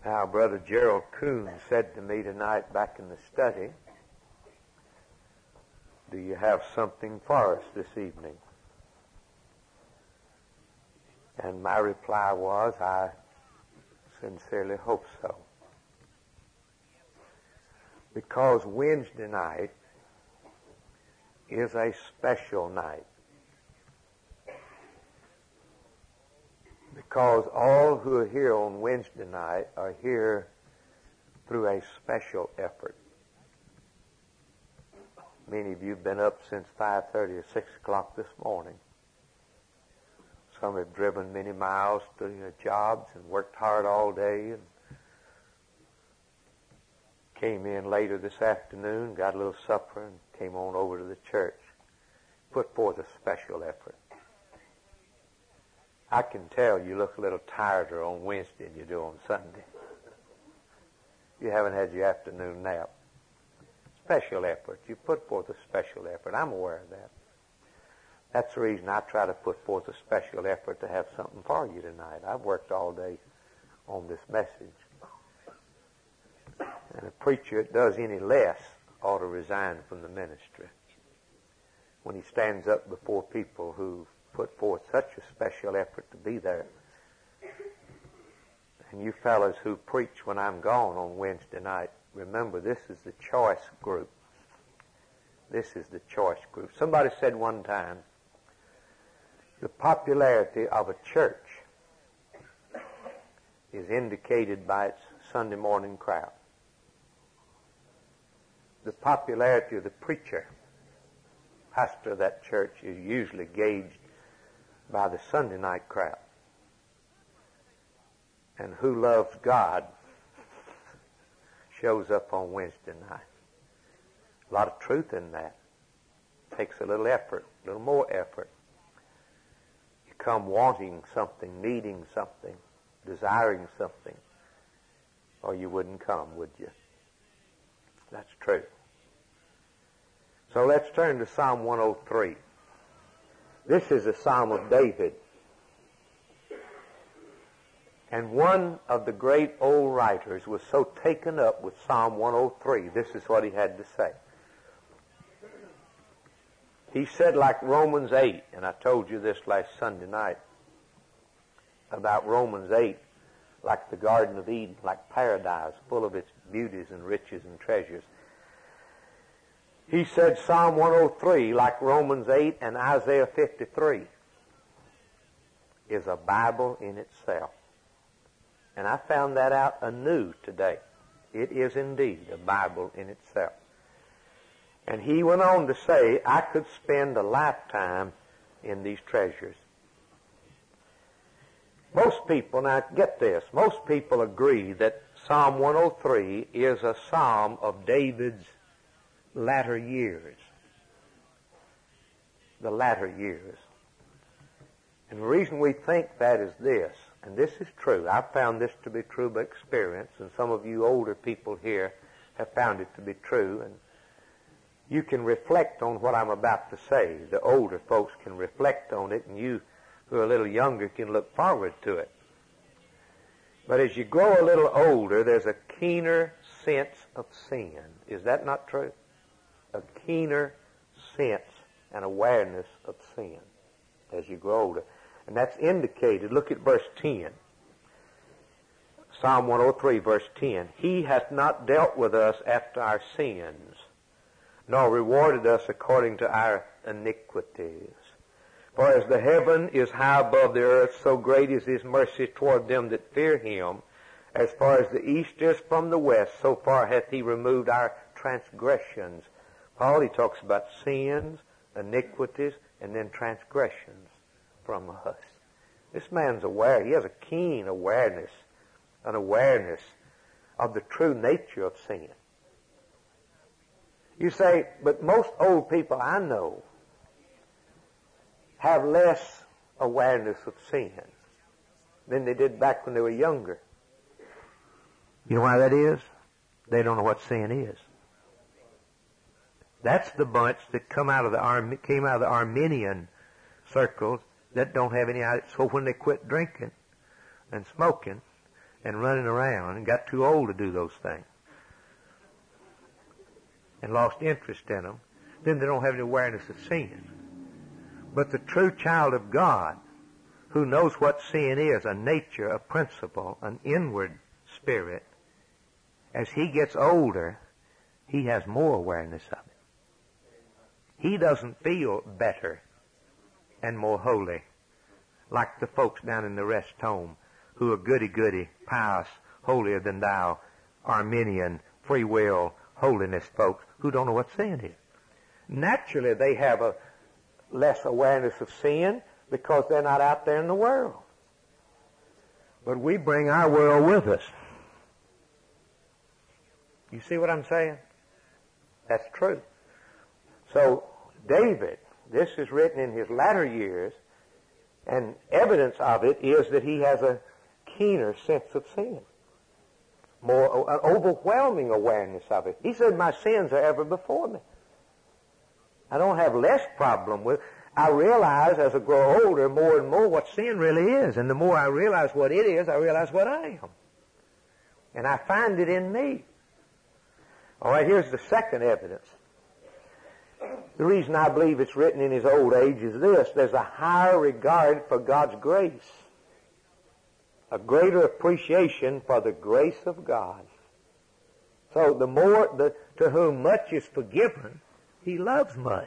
Our brother Gerald Coon said to me tonight back in the study, "Do you have something for us this evening?" And my reply was, I sincerely hope so. Because Wednesday night is a special night. Because all who are here on Wednesday night are here through a special effort. Many of you have been up since 5:30 or 6 o'clock this morning. Some have driven many miles to their jobs and worked hard all day and came in later this afternoon, got a little supper, and came on over to the church. Put forth a special effort. I can tell you look a little tireder on Wednesday than you do on Sunday. You haven't had your afternoon nap. Special effort. You put forth a special effort. I'm aware of that. That's the reason I try to put forth a special effort to have something for you tonight. I've worked all day on this message. And a preacher that does any less ought to resign from the ministry. When he stands up before people who put forth such a special effort to be there. And you fellas who preach when I'm gone on Wednesday night, remember this is the choice group. This is the choice group. Somebody said one time, the popularity of a church is indicated by its Sunday morning crowd. The popularity of the preacher, pastor of that church, is usually gauged by the Sunday night crowd. And who loves God shows up on Wednesday night. A lot of truth in that. Takes a little effort, a little more effort. You come wanting something, needing something, desiring something, or you wouldn't come, would you? That's true. So let's turn to Psalm 103. This is a Psalm of David. And one of the great old writers was so taken up with Psalm 103, this is what he had to say. He said, like Romans 8, and I told you this last Sunday night, about Romans 8, like the Garden of Eden, like paradise, full of its beauties and riches and treasures. He said Psalm 103, like Romans 8 and Isaiah 53, is a Bible in itself. And I found that out anew today. It is indeed a Bible in itself. And he went on to say, I could spend a lifetime in these treasures. Most people, now get this, most people agree that Psalm 103 is a psalm of David's latter years. The latter years. And the reason we think that is this, and this is true. I've found this to be true by experience, and some of you older people here have found it to be true, and you can reflect on what I'm about to say. The older folks can reflect on it, and you who are a little younger can look forward to it. But as you grow a little older, there's a keener sense of sin. Is that not true? A keener sense and awareness of sin as you grow older. And that's indicated. Look at verse 10. Psalm 103, verse 10. He hath not dealt with us after our sins, nor rewarded us according to our iniquities. For as the heaven is high above the earth, so great is his mercy toward them that fear him. As far as the east is from the west, so far hath he removed our transgressions. Paul, he talks about sins, iniquities, and then transgressions from us. This man's aware. He has a keen awareness, an awareness of the true nature of sin. You say, but most old people I know have less awareness of sin than they did back when they were younger. You know why that is? They don't know what sin is. That's the bunch that came out of the Arminian circles that don't have any idea. So when they quit drinking and smoking and running around and got too old to do those things and lost interest in them, then they don't have any awareness of sin. But the true child of God, who knows what sin is, a nature, a principle, an inward spirit, as he gets older, he has more awareness of it. He doesn't feel better and more holy like the folks down in the rest home who are goody-goody, pious, holier than thou, Arminian, free will, holiness folks who don't know what sin is. Naturally, they have a less awareness of sin because they're not out there in the world. But we bring our world with us. You see what I'm saying? That's true. So, David, this is written in his latter years, and evidence of it is that he has a keener sense of sin. More, an overwhelming awareness of it. He said, my sins are ever before me. I don't have less problem with. I realize as I grow older more and more what sin really is. And the more I realize what it is, I realize what I am. And I find it in me. All right, here's the second evidence. The reason I believe it's written in his old age is this. There's a higher regard for God's grace. A greater appreciation for the grace of God. So the more to whom much is forgiven, he loves much.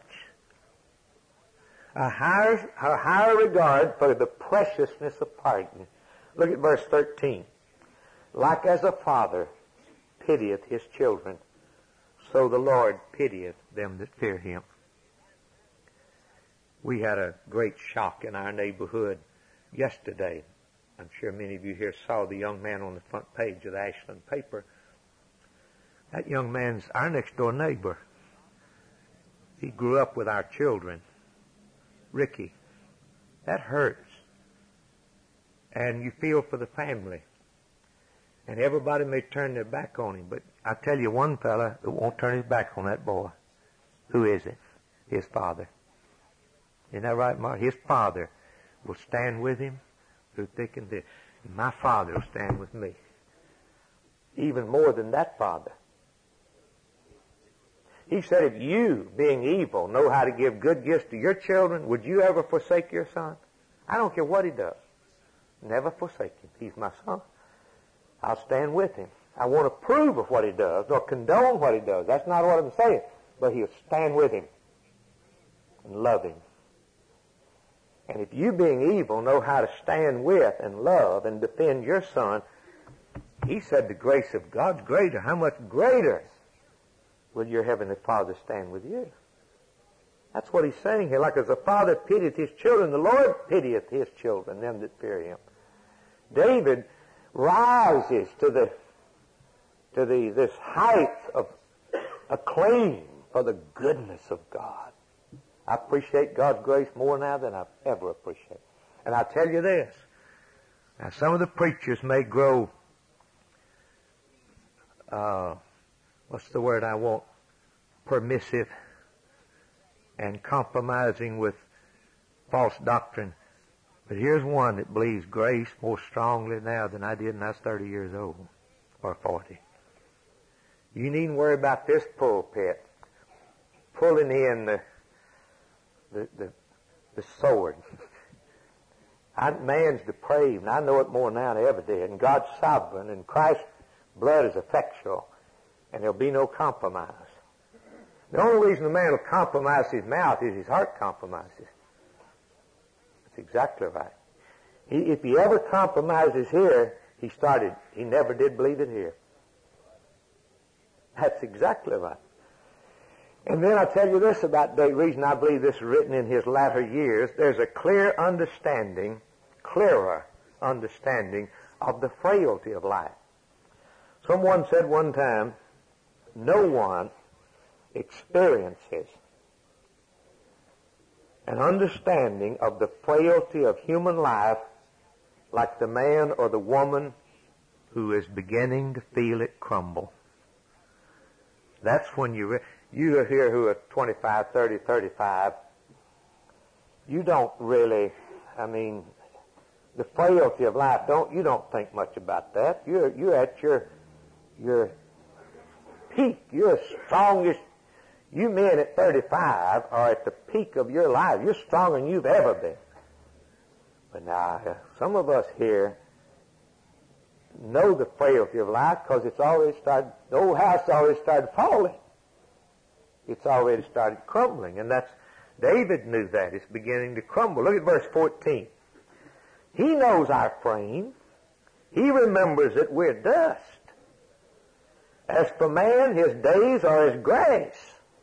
A higher regard for the preciousness of pardon. Look at verse 13. Like as a father pitieth his children, so the Lord pitieth them that fear him. We had a great shock in our neighborhood yesterday. I'm sure many of you here saw the young man on the front page of the Ashland paper. That young man's our next door neighbor. He grew up with our children. Ricky. That hurts. And you feel for the family. And everybody may turn their back on him, but I tell you one fella that won't turn his back on that boy. Who is it? His father. Isn't that right, Mark? His father will stand with him through thick and thin. And my father will stand with me. Even more than that father. He said, if you, being evil, know how to give good gifts to your children, would you ever forsake your son? I don't care what he does. Never forsake him. He's my son. I'll stand with him. I won't approve of what he does, nor condone what he does. That's not what I'm saying. But he'll stand with him and love him. And if you, being evil, know how to stand with and love and defend your son, he said the grace of God's greater. How much greater will your heavenly Father stand with you? That's what he's saying here. Like as a father pitieth his children, the Lord pitieth his children, them that fear him. David rises to this height of acclaim for the goodness of God. I appreciate God's grace more now than I've ever appreciated. And I tell you this. Now, some of the preachers may grow, what's the word I want? Permissive and compromising with false doctrine. But here's one that believes grace more strongly now than I did when I was 30 years old or 40. You needn't worry about this pulpit pulling in the sword. Man's depraved, and I know it more now than I ever did. And God's sovereign, and Christ's blood is effectual, and there'll be no compromise. The only reason a man will compromise his mouth is his heart compromises. That's exactly right. If he ever compromises here, he never did believe it here. That's exactly right. And then I tell you this about the reason I believe this is written in his latter years. There's a clearer understanding of the frailty of life. Someone said one time, no one experiences an understanding of the frailty of human life like the man or the woman who is beginning to feel it crumble. That's when you are here who are 25, 30, 35. You don't really, The frailty of life. You don't think much about that. You're at your peak. You're strongest. You men at 35 are at the peak of your life. You're stronger than you've ever been. But now, some of us here know the frailty of life because the old house already started falling. It's already started crumbling. And David knew that. It's beginning to crumble. Look at verse 14. He knows our frame. He remembers that we're dust. As for man, his days are as grass,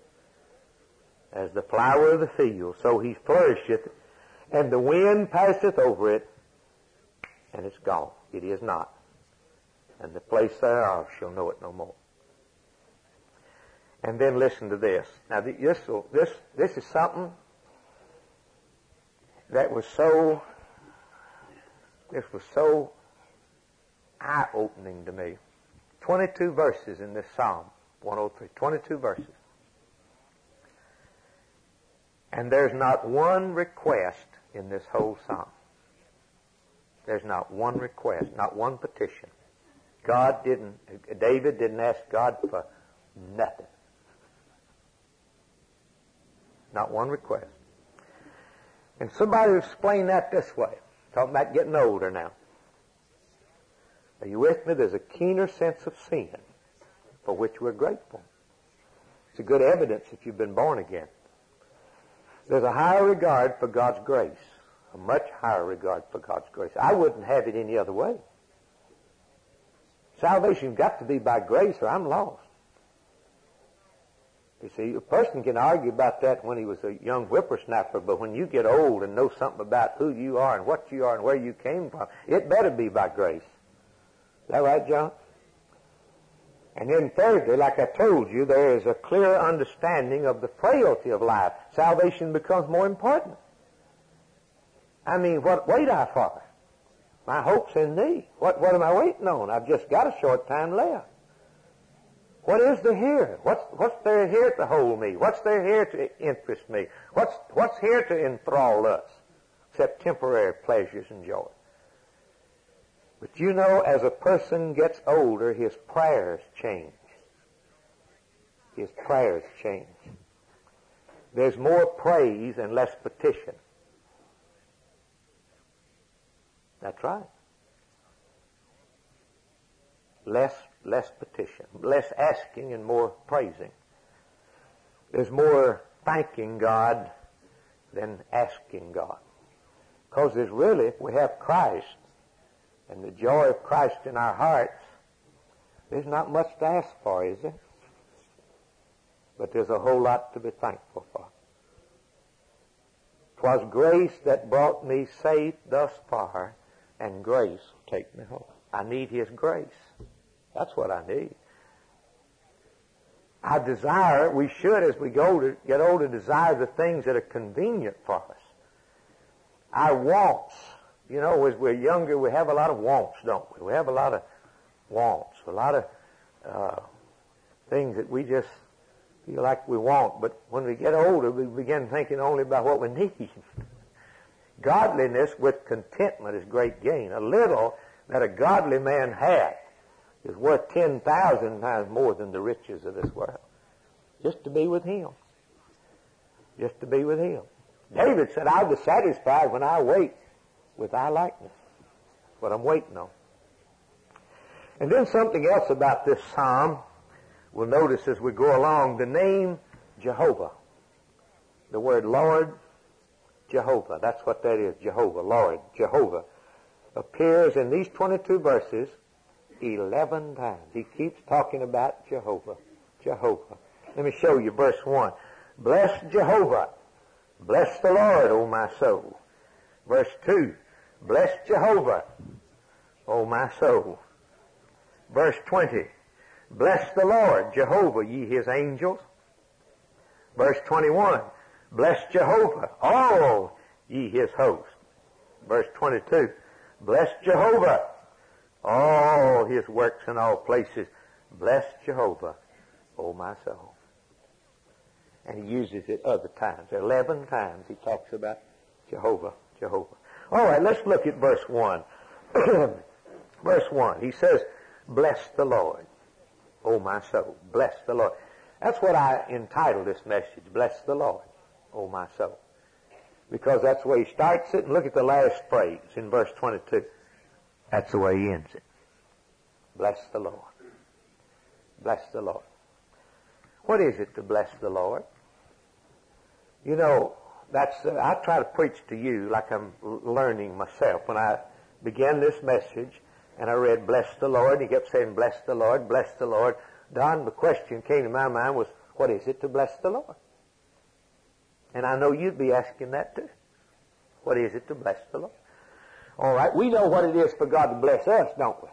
as the flower of the field. So he flourisheth, and the wind passeth over it, and it's gone. It is not. And the place thereof shall know it no more. And then listen to this. Now, this is something that was so eye-opening to me. 22 verses in this Psalm 103. 22 verses. And there's not one request in this whole Psalm. There's not one request, not one petition. David didn't ask God for nothing. Not one request. And somebody explained that this way. Talking about getting older now. Are you with me? There's a keener sense of sin for which we're grateful. It's a good evidence if you've been born again. There's a higher regard for God's grace. A much higher regard for God's grace. I wouldn't have it any other way. Salvation's got to be by grace or I'm lost. You see, a person can argue about that when he was a young whippersnapper, but when you get old and know something about who you are and what you are and where you came from, it better be by grace. Is that right, John? And then thirdly, like I told you, there is a clear understanding of the frailty of life. Salvation becomes more important. I mean, what wait I for? My hope's in thee. What am I waiting on? I've just got a short time left. What is there here? What's there here to hold me? What's there here to interest me? What's here to enthrall us? Except temporary pleasures and joy. But you know, as a person gets older, his prayers change. His prayers change. There's more praise and less petition. That's right. Less petition, less asking and more praising. There's more thanking God than asking God. Because there's really, if we have Christ and the joy of Christ in our hearts, there's not much to ask for, is there? But there's a whole lot to be thankful for. 'Twas grace that brought me safe thus far, and grace will take me home. I need His grace. That's what I need. I desire, we should, as we get older, desire the things that are convenient for us. Our wants. You know, as we're younger, we have a lot of wants, don't we? We have a lot of wants, a lot of things that we just feel like we want. But when we get older, we begin thinking only about what we need. Godliness with contentment is great gain. A little that a godly man hath is worth 10,000 times more than the riches of this world. Just to be with Him. Just to be with Him. David said, I'll be satisfied when I wait with thy likeness. That's what I'm waiting on. And then something else about this psalm we'll notice as we go along. The name Jehovah. The word Lord, Jehovah. That's what that is. Jehovah. Lord, Jehovah. Appears in these 22 verses 11 times. He keeps talking about Jehovah. Jehovah. Let me show you verse 1. Bless Jehovah. Bless the Lord, O my soul. Verse 2. Bless Jehovah, O my soul. Verse 20. Bless the Lord, Jehovah, ye His angels. Verse 21. Bless Jehovah, all ye His hosts. Verse 22. Bless Jehovah, all His works in all places. Bless Jehovah, O my soul. And he uses it other times. 11 times he talks about Jehovah, Jehovah. All right, let's look at verse 1. Verse 1, he says, bless the Lord, O my soul. Bless the Lord. That's what I entitled this message, Bless the Lord, O my soul. Because that's the way he starts it. And look at the last phrase in verse 22. That's the way he ends it. Bless the Lord. Bless the Lord. What is it to bless the Lord? You know, I try to preach to you like I'm learning myself. When I began this message and I read bless the Lord, he kept saying bless the Lord, bless the Lord. Don, the question came to my mind was, what is it to bless the Lord? And I know you'd be asking that too. What is it to bless the Lord? All right, we know what it is for God to bless us, don't we?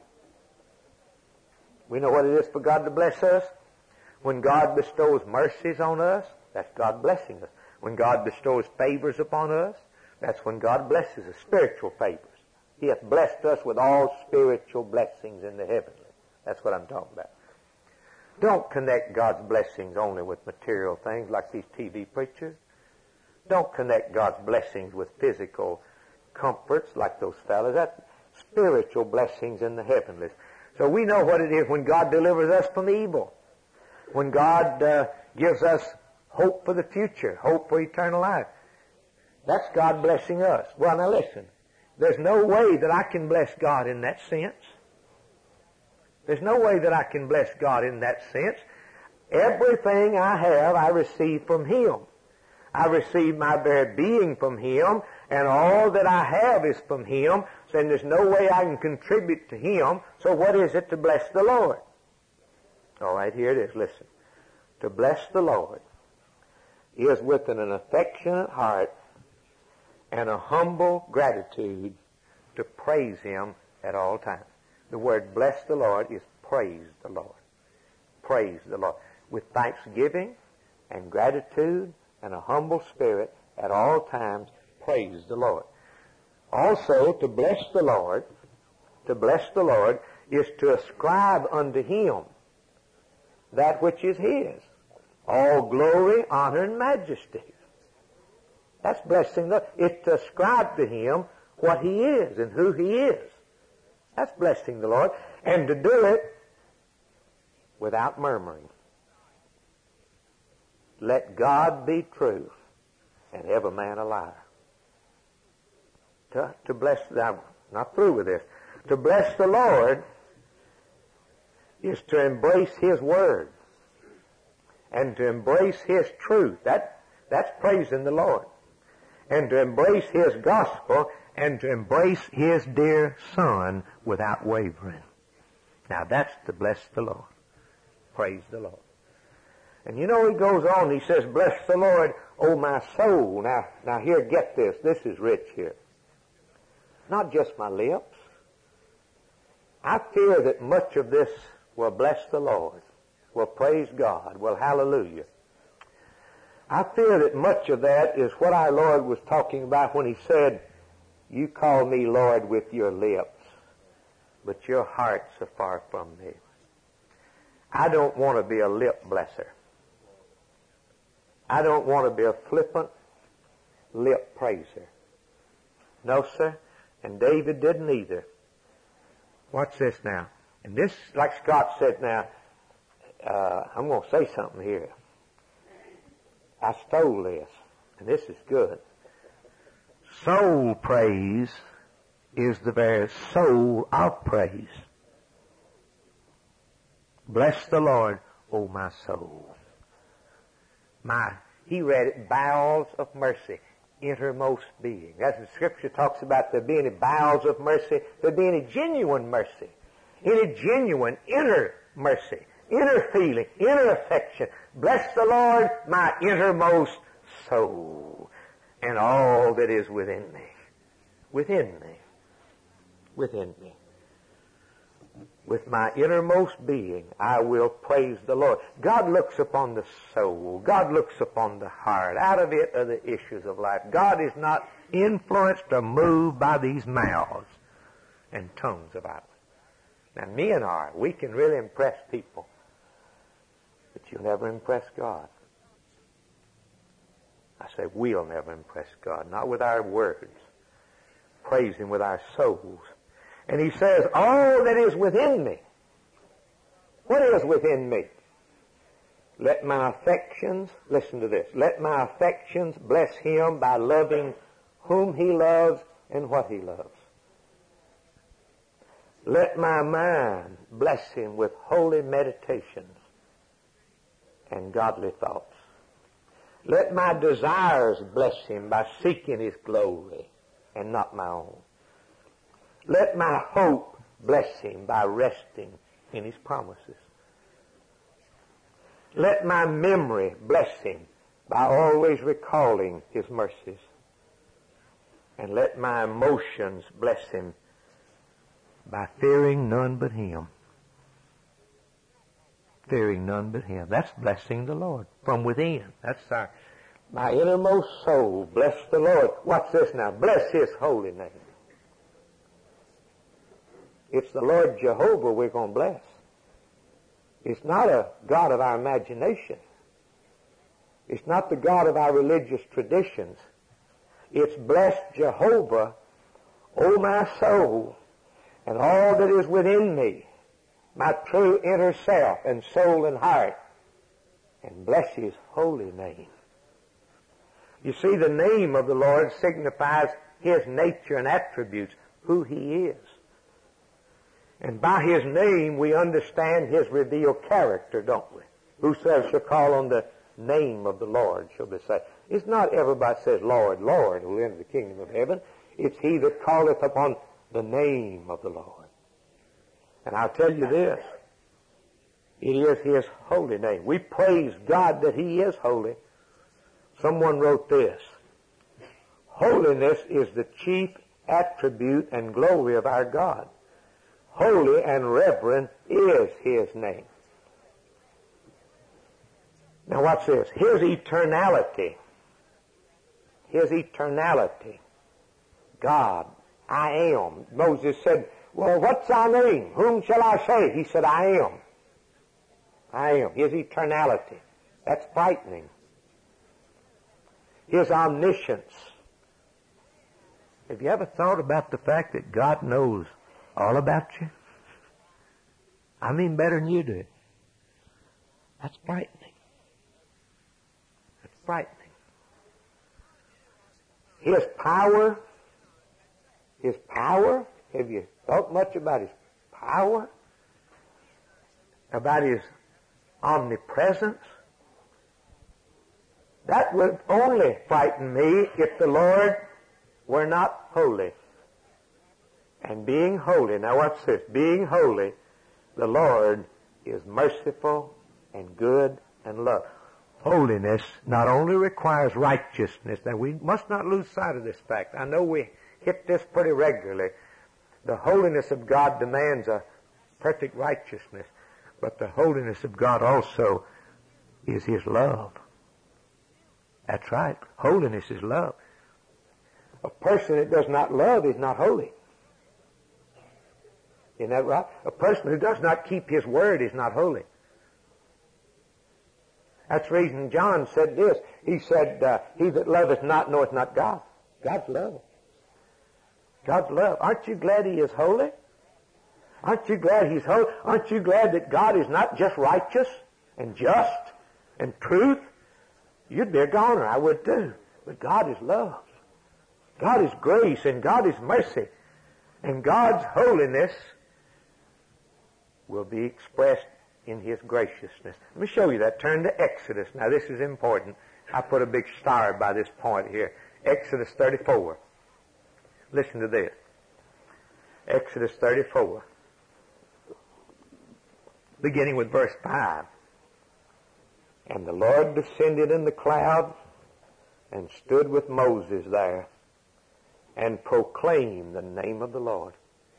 We know what it is for God to bless us. When God bestows mercies on us, that's God blessing us. When God bestows favors upon us, that's when God blesses us, spiritual favors. He hath blessed us with all spiritual blessings in the heavenly. That's what I'm talking about. Don't connect God's blessings only with material things like these TV preachers. Don't connect God's blessings with physical comforts like those fellas. That's spiritual blessings in the heavenlies. So we know what it is when God delivers us from evil. When God gives us hope for the future, hope for eternal life. That's God blessing us. Well, now listen. There's no way that I can bless God in that sense. There's no way that I can bless God in that sense. Everything I have, I receive from Him. I receive my very being from Him, and all that I have is from Him, so there's no way I can contribute to Him. So what is it to bless the Lord? All right, here it is. Listen. To bless the Lord is with an affectionate heart and a humble gratitude to praise Him at all times. The word bless the Lord is praise the Lord. Praise the Lord. With thanksgiving and gratitude and a humble spirit at all times, praise the Lord. Also, to bless the Lord is to ascribe unto Him that which is His. All glory, honor, and majesty. That's blessing the Lord. It's to ascribe to Him what He is and who He is. That's blessing the Lord. And to do it without murmuring. Let God be true and every man a liar. To bless, I'm not through with this. To bless the Lord is to embrace His Word and to embrace His truth. That's praising the Lord. And to embrace His gospel and to embrace His dear Son without wavering. Now that's to bless the Lord. Praise the Lord. And you know, he goes on, he says, bless the Lord, O my soul. Now here, get this. This is rich here. Not just my lips. I fear that much of this will bless the Lord, will praise God, will hallelujah. I fear that much of that is what our Lord was talking about when He said, you call me Lord with your lips, but your hearts are far from me. I don't want to be a lip blesser. I don't want to be a flippant lip praiser. No, sir. And David didn't either. Watch this now. And this, like Scott said now, I'm going to say something here. I stole this, and this is good. Soul praise is the very soul of praise. Bless the Lord, O my soul. He read it, bowels of mercy, innermost being. That's what Scripture talks about, there being any bowels of mercy, there being any genuine mercy, any genuine inner mercy, inner feeling, inner affection. Bless the Lord, my innermost soul, and all that is within me. Within me. Within me. With my innermost being, I will praise the Lord. God looks upon the soul. God looks upon the heart. Out of it are the issues of life. God is not influenced or moved by these mouths and tongues of ours. Now, men are. We can really impress people. But you'll never impress God. I say we'll never impress God. Not with our words. praise Him with our souls. And He says, all that is within me. What is within me? Let my affections, listen to this, let my affections bless Him by loving whom He loves and what He loves. Let my mind bless Him with holy meditations and godly thoughts. Let my desires bless Him by seeking His glory and not my own. Let my hope bless Him by resting in His promises. Let my memory bless Him by always recalling His mercies. And let my emotions bless Him by fearing none but Him. Fearing none but Him. That's blessing the Lord from within. That's my innermost soul. Bless the Lord. Watch this now. Bless His holy name. It's the Lord Jehovah we're going to bless. It's not a God of our imagination. It's not the God of our religious traditions. It's bless Jehovah, O my soul, and all that is within me, my true inner self and soul and heart, and bless His holy name. You see, the name of the Lord signifies His nature and attributes, who He is. And by His name we understand His revealed character, don't we? Whosoever shall call on the name of the Lord shall be saved. It's not everybody says, Lord, Lord, who will enter the kingdom of heaven. It's he that calleth upon the name of the Lord. And I'll tell you this, it is His holy name. We praise God that He is holy. Someone wrote this, holiness is the chief attribute and glory of our God. Holy and reverent is His name. Now watch this. His eternality. His eternality. God, I am. Moses said, well, what's thy name? Whom shall I say? He said, I am. I am. His eternality. That's frightening. His omniscience. Have you ever thought about the fact that God knows all about you? I mean better than you do. That's frightening. That's frightening. His power. His power. Have you thought much about His power? About His omnipresence? That would only frighten me if the Lord were not holy. And being holy, now watch this, being holy, the Lord is merciful and good and love. Holiness not only requires righteousness, now we must not lose sight of this fact. I know we hit this pretty regularly. The holiness of God demands a perfect righteousness, but the holiness of God also is His love. That's right. Holiness is love. A person that does not love is not holy. Isn't that right? A person who does not keep His word is not holy. That's the reason John said this. He said, he that loveth not knoweth not God. God's love. God's love. Aren't you glad He is holy? Aren't you glad He's holy? Aren't you glad that God is not just righteous and just and truth? You'd be a goner, I would too. But God is love. God is grace and God is mercy. And God's holiness will be expressed in His graciousness. Let me show you that. Turn to Exodus. Now this is important. I put a big star by this point here. Exodus 34. Listen to this. Exodus 34. Beginning with verse 5. And the Lord descended in the cloud and stood with Moses there and proclaimed the name of the Lord.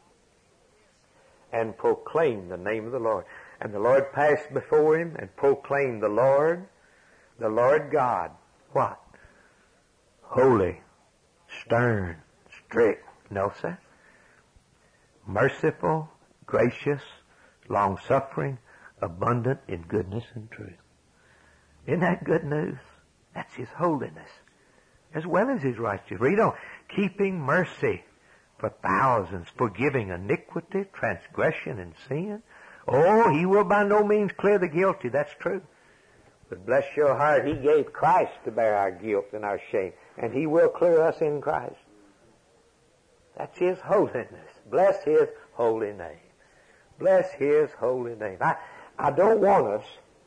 And proclaimed the name of the Lord. And the Lord passed before him and proclaimed the Lord God. What? Holy, stern, strict. No, sir. Merciful, gracious, long-suffering, abundant in goodness and truth. Isn't that good news? That's His holiness, as well as His righteousness. Read on. Keeping mercy for thousands, forgiving iniquity, transgression, and sin. Oh, he will by no means clear the guilty. That's true. But bless your heart, he gave Christ to bear our guilt and our shame. And he will clear us in Christ. That's his holiness. Bless his holy name. Bless his holy name. I want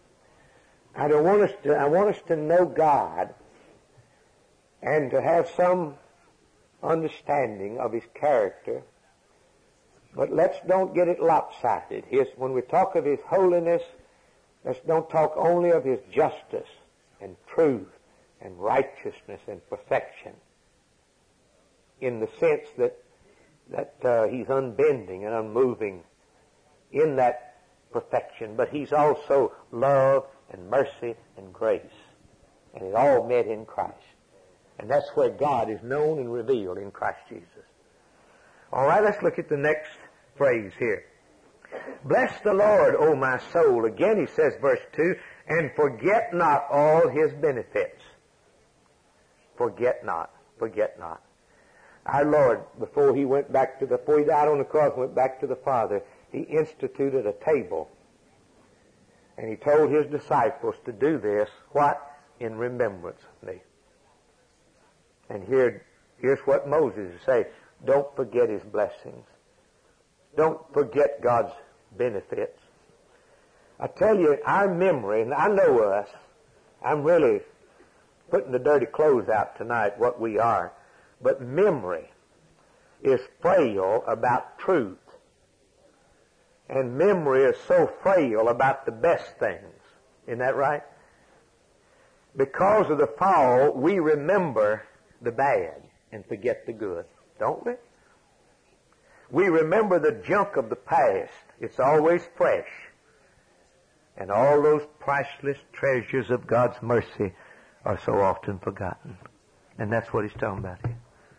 us to know God and to have some understanding of his character. But let's don't get it lopsided. When we talk of his holiness, let's don't talk only of his justice and truth and righteousness and perfection in the sense that he's unbending and unmoving in that perfection, but he's also love and mercy and grace. And it all met in Christ. And that's where God is known and revealed in Christ Jesus. All right, let's look at the next phrase here. Bless the Lord, O my soul. Again, he says, verse 2, and forget not all his benefits. Forget not. Forget not. Our Lord, before he died on the cross and went back to the Father, he instituted a table. And he told his disciples to do this, what? In remembrance of me. And here's what Moses say. Don't forget his blessings. Don't forget God's benefits. I tell you, our memory, and I know us, I'm really putting the dirty clothes out tonight, what we are, but memory is frail about truth. And memory is so frail about the best things. Isn't that right? Because of the fall, we remember the bad and forget the good, don't we? We remember the junk of the past. It's always fresh. And all those priceless treasures of God's mercy are so often forgotten. And that's what he's talking about here.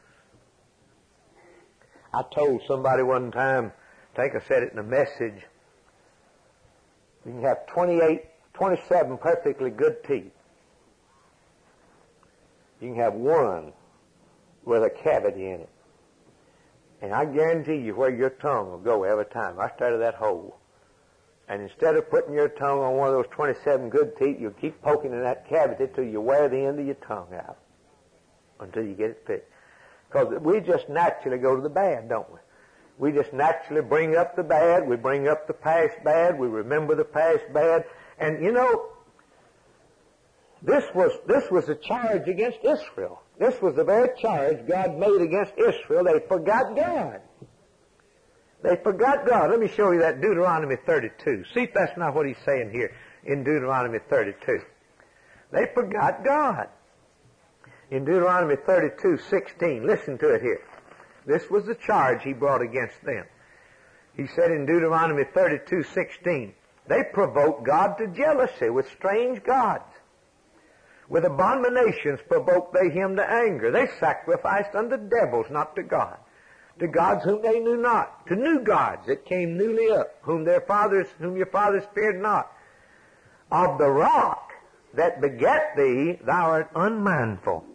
I told somebody one time, I think I said it in a message, you can have 27 perfectly good teeth. You can have one with a cavity in it. And I guarantee you where your tongue will go every time. I started that hole. And instead of putting your tongue on one of those 27 good teeth, you'll keep poking in that cavity till you wear the end of your tongue out. Until you get it fixed. Because we just naturally go to the bad, don't we? We just naturally bring up the bad. We bring up the past bad. We remember the past bad. And you know, this was a charge against Israel. This was the very charge God made against Israel. They forgot God. They forgot God. Let me show you that Deuteronomy 32. See if that's not what he's saying here in Deuteronomy 32. They forgot God. In Deuteronomy 32:16, listen to it here. This was the charge he brought against them. He said in Deuteronomy 32:16, they provoked God to jealousy with strange gods. With abominations provoked they him to anger. They sacrificed unto devils, not to God. To gods whom they knew not. To new gods that came newly up, whom your fathers feared not. Of the rock that begat thee, thou art unmindful.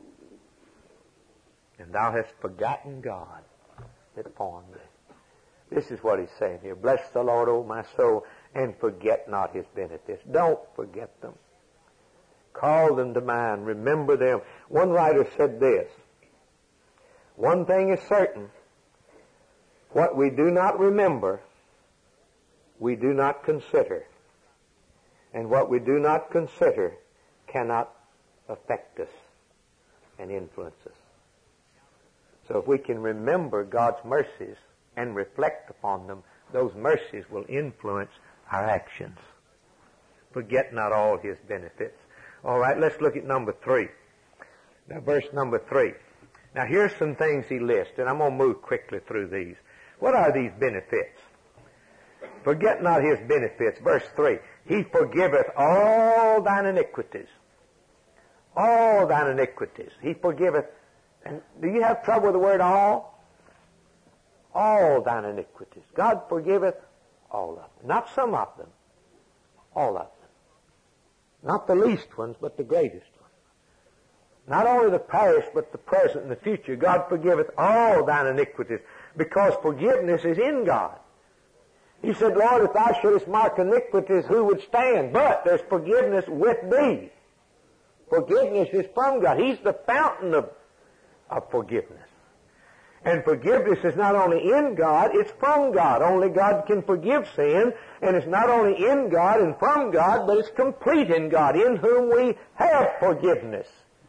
And thou hast forgotten God that formed thee. This is what he's saying here. Bless the Lord, O my soul, and forget not his benefits. Don't forget them. Call them to mind. Remember them. One writer said this. One thing is certain. What we do not remember, we do not consider. And what we do not consider cannot affect us and influence us. So if we can remember God's mercies and reflect upon them, those mercies will influence our actions. Forget not all his benefits. All right, let's look at number 3. Now, verse number 3. Now, here's some things he lists, and I'm going to move quickly through these. What are these benefits? Forget not his benefits. Verse 3. He forgiveth all thine iniquities. All thine iniquities. He forgiveth. And do you have trouble with the word all? All thine iniquities. God forgiveth all of them. Not some of them. All of them. Not the least ones, but the greatest ones. Not only the past, but the present and the future. God forgiveth all thine iniquities. because forgiveness is in God. He said, Lord, if thou shouldest mark iniquities, who would stand? But there's forgiveness with thee. Forgiveness is from God. He's the fountain of forgiveness. And forgiveness is not only in God, it's from God. Only God can forgive sin. And it's not only in God and from God, but it's complete in God, in whom we have forgiveness.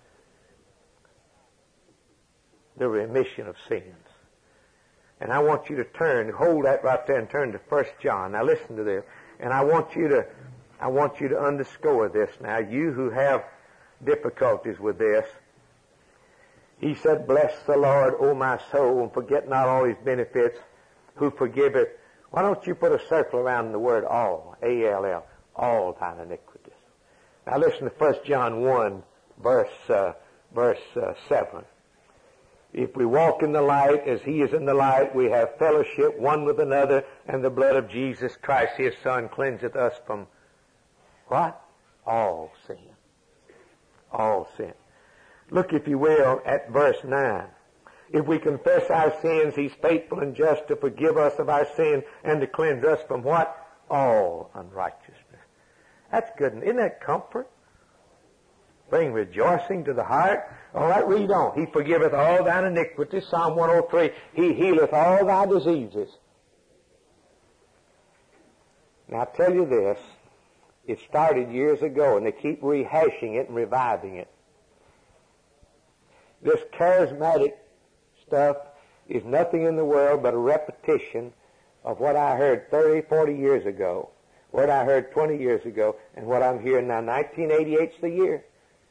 The remission of sins. And I want you to hold that right there and turn to 1 John. Now listen to this. And I want you to underscore this now. You who have difficulties with this. He said, bless the Lord, O my soul, and forget not all his benefits, who forgiveth. Why don't you put a circle around the word all, A-L-L, all thine iniquities. Now listen to 1 John 1, verse 7. If we walk in the light as he is in the light, we have fellowship one with another, and the blood of Jesus Christ, his Son, cleanseth us from what? All sin. All sin. Look, if you will, at verse 9. If we confess our sins, he's faithful and just to forgive us of our sin and to cleanse us from what? All unrighteousness. That's good. Isn't that comfort? Bring rejoicing to the heart. All right, read on. He forgiveth all thine iniquities. Psalm 103. He healeth all thy diseases. Now, I tell you this. It started years ago, and they keep rehashing it and reviving it. This charismatic stuff is nothing in the world but a repetition of what I heard 30, 40 years ago, what I heard 20 years ago, and what I'm hearing now. 1988's the year.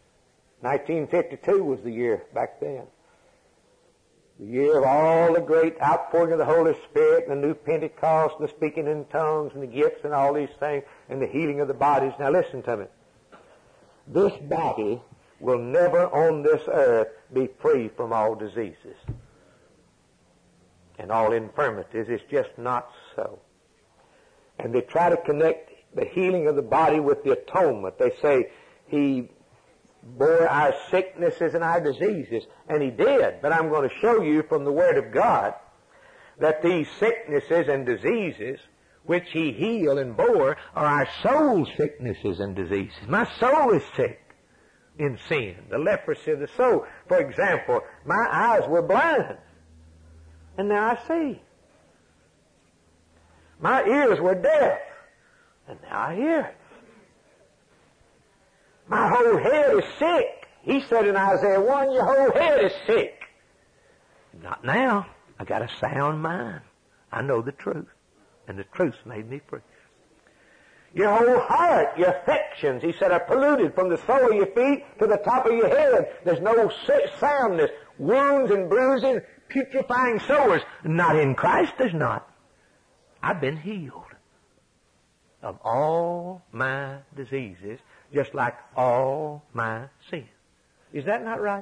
1952 was the year back then. The year of all the great outpouring of the Holy Spirit and the new Pentecost and the speaking in tongues and the gifts and all these things and the healing of the bodies. Now listen to me. This body will never on this earth be free from all diseases and all infirmities. It's just not so. And they try to connect the healing of the body with the atonement. They say he bore our sicknesses and our diseases, and he did. But I'm going to show you from the Word of God that these sicknesses and diseases which he healed and bore are our soul sicknesses and diseases. My soul is sick in sin, the leprosy of the soul. For example, my eyes were blind, and now I see. My ears were deaf, and now I hear. My whole head is sick. He said in Isaiah 1, your whole head is sick. Not now. I got a sound mind. I know the truth, and the truth's made me free. Your whole heart, your affections, he said, are polluted from the sole of your feet to the top of your head. There's no soundness, wounds and bruising, putrefying sores. Not in Christ, there's not. I've been healed of all my diseases, just like all my sin. Is that not right?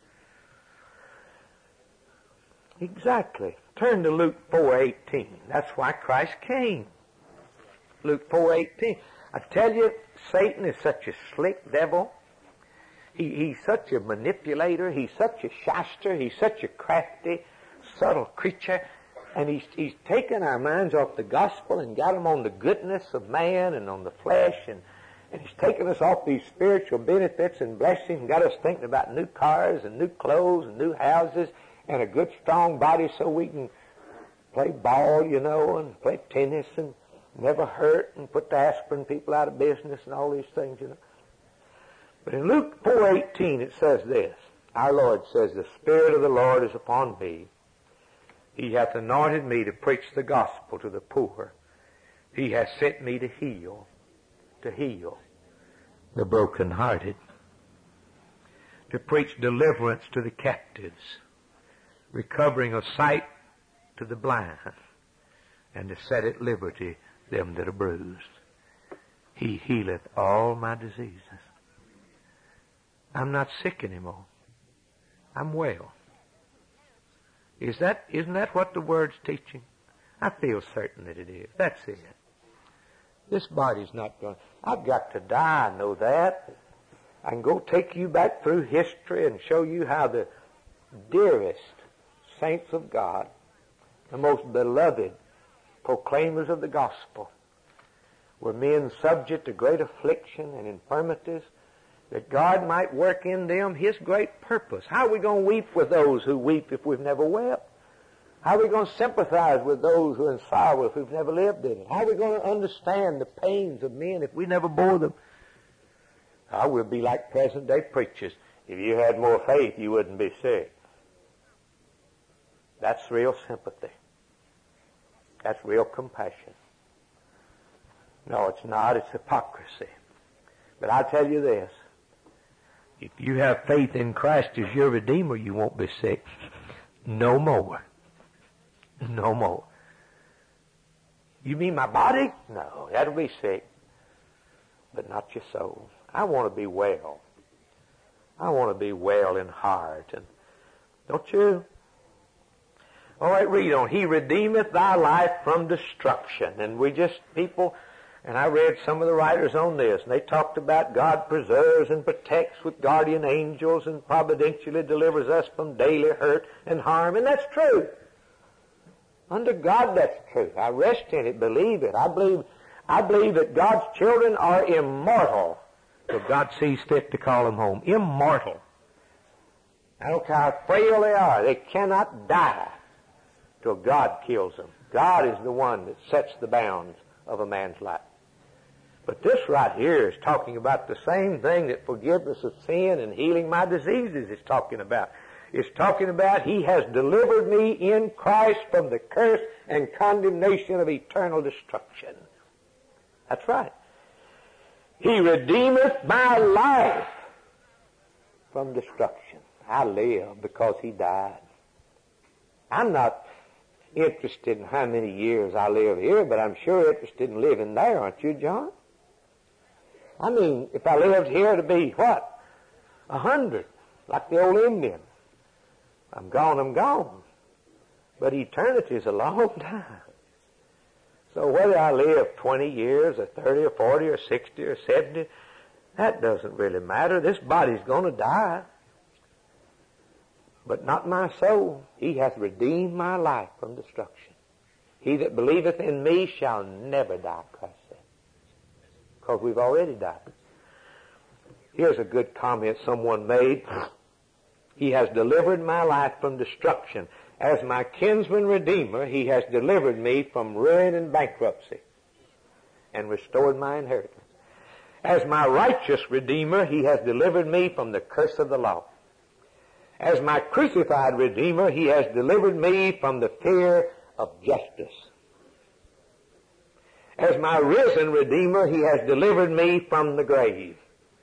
Exactly. Turn to Luke 4:18. That's why Christ came. Luke 4:18. I tell you, Satan is such a slick devil. He's such a manipulator. He's such a shyster. He's such a crafty, subtle creature. And he's taken our minds off the gospel and got them on the goodness of man and on the flesh. And he's taken us off these spiritual benefits and blessings and got us thinking about new cars and new clothes and new houses and a good, strong body so we can play ball, and play tennis and never hurt and put the aspirin people out of business and all these things, But in Luke 4:18 it says this. Our Lord says, the Spirit of the Lord is upon me. He hath anointed me to preach the gospel to the poor. He hath sent me to heal the brokenhearted, to preach deliverance to the captives, recovering of sight to the blind, and to set at liberty them that are bruised. He healeth all my diseases. I'm not sick anymore. I'm well. Isn't that what the Word's teaching? I feel certain that it is. That's it. This body's not going. I've got to die, I know that. I can go take you back through history and show you how the dearest saints of God the most beloved proclaimers of the gospel, were men subject to great affliction and infirmities, that God might work in them His great purpose. How are we going to weep with those who weep if we've never wept? How are we going to sympathize with those who are in sorrow if we've never lived in it? How are we going to understand the pains of men if we never bore them? I will be like present-day preachers. If you had more faith, you wouldn't be sick. That's real sympathy. That's real compassion. No, it's not. It's hypocrisy. But I tell you this. If you have faith in Christ as your Redeemer, you won't be sick. No more. No more. You mean my body? No, that'll be sick. But not your soul. I want to be well. I want to be well in heart. And don't you? All right, read on. He redeemeth thy life from destruction. And we just, people, and I read some of the writers on this, and they talked about God preserves and protects with guardian angels and providentially delivers us from daily hurt and harm. And that's true. Under God, that's true. I rest in it, believe it. I believe that God's children are immortal till God sees fit to call them home. Immortal. I don't care how frail they are. They cannot die till God kills them. God is the one that sets the bounds of a man's life. But this right here is talking about the same thing that forgiveness of sin and healing my diseases is talking about. It's talking about He has delivered me in Christ from the curse and condemnation of eternal destruction. That's right. He redeemeth my life from destruction. I live because He died. I'm not interested in how many years I live here, but I'm sure interested in living there, aren't you, John? I mean, if I lived here to be, what? 100, like the old Indian. I'm gone, I'm gone. But eternity is a long time. So whether I live 20 years or 30 or 40 or 60 or 70, that doesn't really matter. This body's going to die. But not my soul. He hath redeemed my life from destruction. He that believeth in me shall never die, Christ said. Because we've already died. Here's a good comment someone made. He has delivered my life from destruction. As my kinsman redeemer, He has delivered me from ruin and bankruptcy and restored my inheritance. As my righteous redeemer, He has delivered me from the curse of the law. As my crucified redeemer, He has delivered me from the fear of justice. As my risen redeemer, He has delivered me from the grave.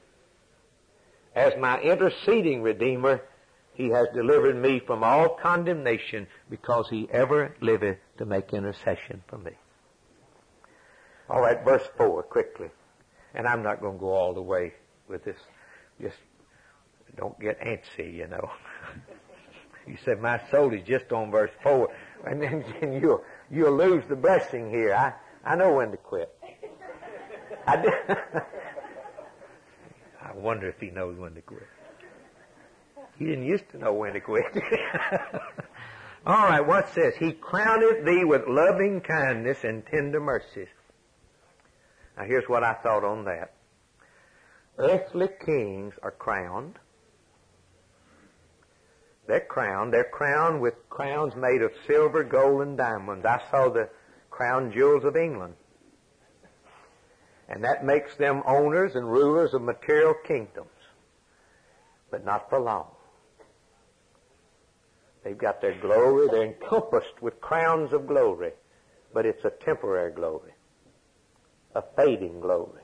As my interceding redeemer, He has delivered me from all condemnation, because He ever liveth to make intercession for me. All right, verse 4, quickly. And I'm not going to go all the way with this. Just don't get antsy, you know. You said, my soul is just on verse 4. And then you'll lose the blessing here. I know when to quit. I wonder if he knows when to quit. He didn't used to know when to quit. All right, what's this? He crowneth thee with loving kindness and tender mercies. Now here's what I thought on that. Earthly kings are crowned. They're crowned with crowns made of silver, gold, and diamonds. I saw the crown jewels of England. And that makes them owners and rulers of material kingdoms. But not for long. They've got their glory. They're encompassed with crowns of glory. But it's a temporary glory. A fading glory.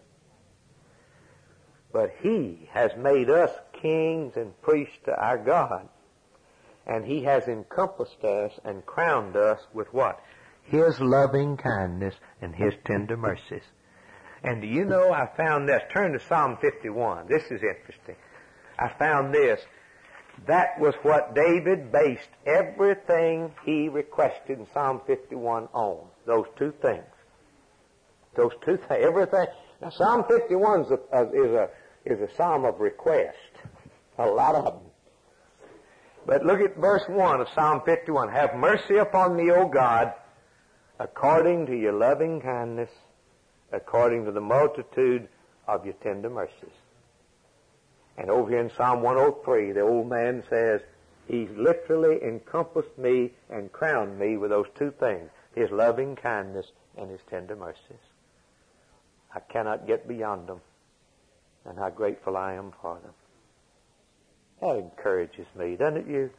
But He has made us kings and priests to our God. And He has encompassed us and crowned us with what? His loving kindness and His tender mercies. And do you know, I found this. Turn to Psalm 51. This is interesting. I found this. That was what David based everything he requested in Psalm 51 on. Those two things. Those two things. Everything. Now, Psalm 51 is a psalm of request. A lot of them. But look at verse 1 of Psalm 51. Have mercy upon me, O God, according to your loving kindness, according to the multitude of your tender mercies. And over here in Psalm 103, the old man says, He's literally encompassed me and crowned me with those two things, His loving kindness and His tender mercies. I cannot get beyond them, and how grateful I am for them. That encourages me, doesn't it, you?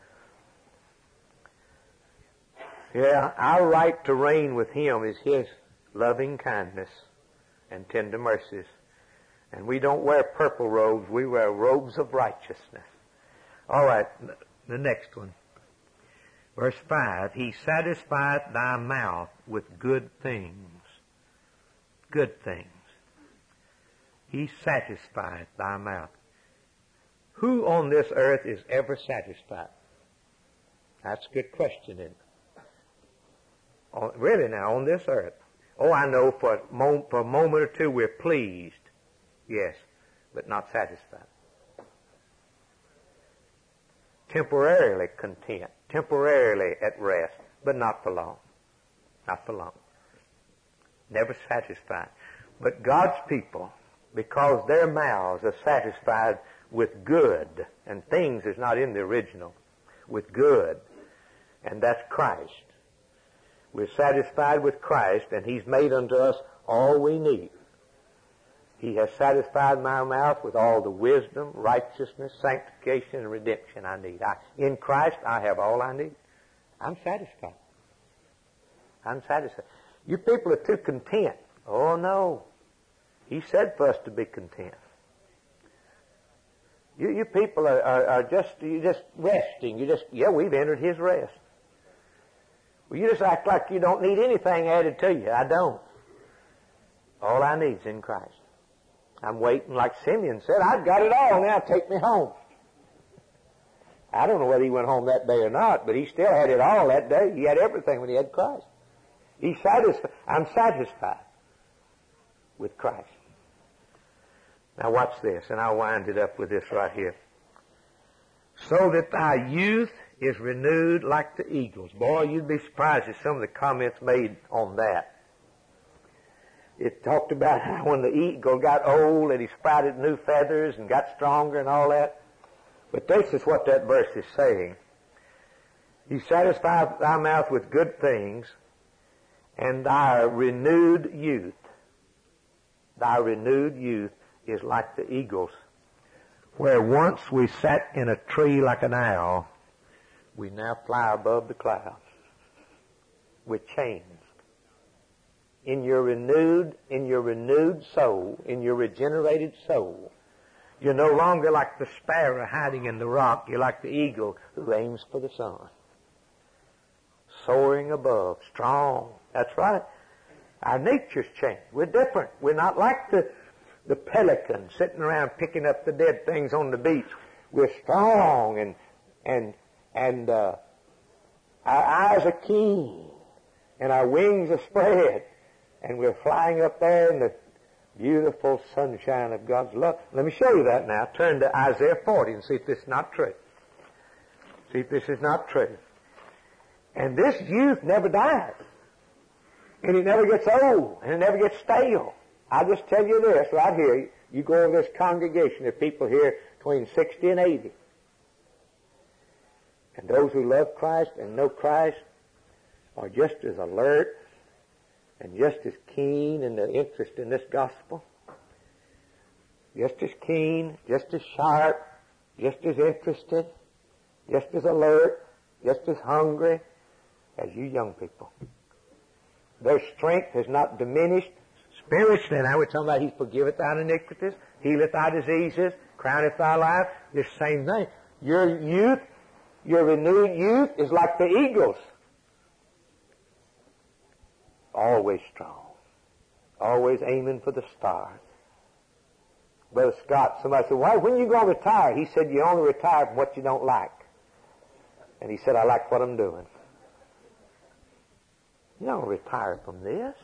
Yeah, our right to reign with Him is His loving kindness and tender mercies. And we don't wear purple robes, we wear robes of righteousness. All right, the next one. Verse 5, He satisfieth thy mouth with good things. Good things. He satisfieth thy mouth. Who on this earth is ever satisfied? That's a good question, isn't it? Really now, on this earth. Oh, I know for a moment or two we're pleased. Yes, but not satisfied. Temporarily content, temporarily at rest, but not for long. Not for long. Never satisfied. But God's people, because their mouths are satisfied with good, and things is not in the original, with good, and that's Christ. We're satisfied with Christ, and He's made unto us all we need. He has satisfied my mouth with all the wisdom, righteousness, sanctification, and redemption I need. In Christ, I have all I need. I'm satisfied. I'm satisfied. You people are too content. Oh, no. He said for us to be content. You people are just resting. We've entered His rest. Well, you just act like you don't need anything added to you. I don't. All I need is in Christ. I'm waiting, like Simeon said, I've got it all, now take me home. I don't know whether he went home that day or not, but he still had it all that day. He had everything when he had Christ. He's satisfied. I'm satisfied with Christ. Now watch this, and I'll wind it up with this right here. So that thy youth is renewed like the eagles. Boy, you'd be surprised at some of the comments made on that. It talked about how when the eagle got old and he sprouted new feathers and got stronger and all that. But this is what that verse is saying. He satisfied thy mouth with good things, and thy renewed youth is like the eagles. Where once we sat in a tree like an owl, we now fly above the clouds. We're changed. In your renewed soul, in your regenerated soul, you're no longer like the sparrow hiding in the rock. You're like the eagle who aims for the sun. Soaring above, strong. That's right. Our nature's changed. We're different. We're not like the pelican sitting around picking up the dead things on the beach. We're strong and our eyes are keen and our wings are spread. And we're flying up there in the beautiful sunshine of God's love. Let me show you that now. Turn to Isaiah 40 and see if this is not true. See if this is not true. And this youth never dies. And it never gets old. And it never gets stale. I'll just tell you this right here. You go over this congregation of people here between 60 and 80. And those who love Christ and know Christ are just as alert and just as keen in their interest in this gospel, just as keen, just as sharp, just as interested, just as alert, just as hungry as you young people. Their strength has not diminished spiritually. Now we're talking about He forgiveth thy iniquities, healeth thy diseases, crowneth thy life. This same thing. Your youth, your renewed youth is like the eagles. Always strong. Always aiming for the stars. Brother Scott, somebody said, why, when are you going to retire? He said, you only retire from what you don't like. And he said, I like what I'm doing. You don't retire from this.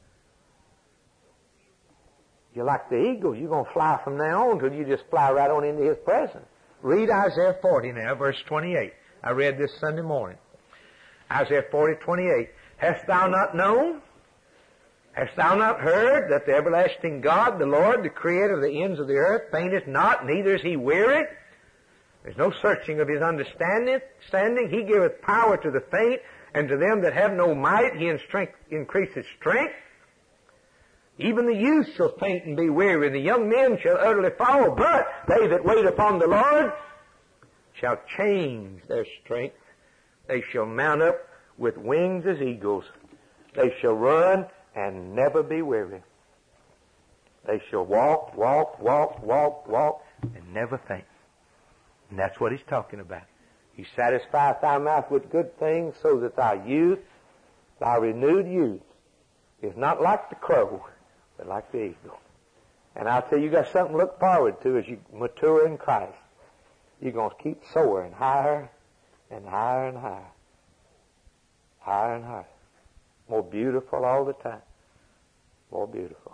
You're like the eagle. You're going to fly from now on until you just fly right on into His presence. Read Isaiah 40 now, verse 28. I read this Sunday morning. Isaiah 40:28. Hast thou not known? Hast thou not heard that the everlasting God, the Lord, the Creator of the ends of the earth, fainteth not, neither is He weary? There's no searching of His understanding. He giveth power to the faint, and to them that have no might He increaseth strength. Even the youth shall faint and be weary, and the young men shall utterly fall. But they that wait upon the Lord shall change their strength. They shall mount up with wings as eagles. They shall run and never be weary. They shall walk, and never faint. And that's what He's talking about. He satisfieth thy mouth with good things, so that thy youth, thy renewed youth, is not like the crow, but like the eagle. And I'll tell you, you got something to look forward to as you mature in Christ. You're going to keep soaring higher and higher and higher. Higher and higher. More beautiful all the time. More beautiful.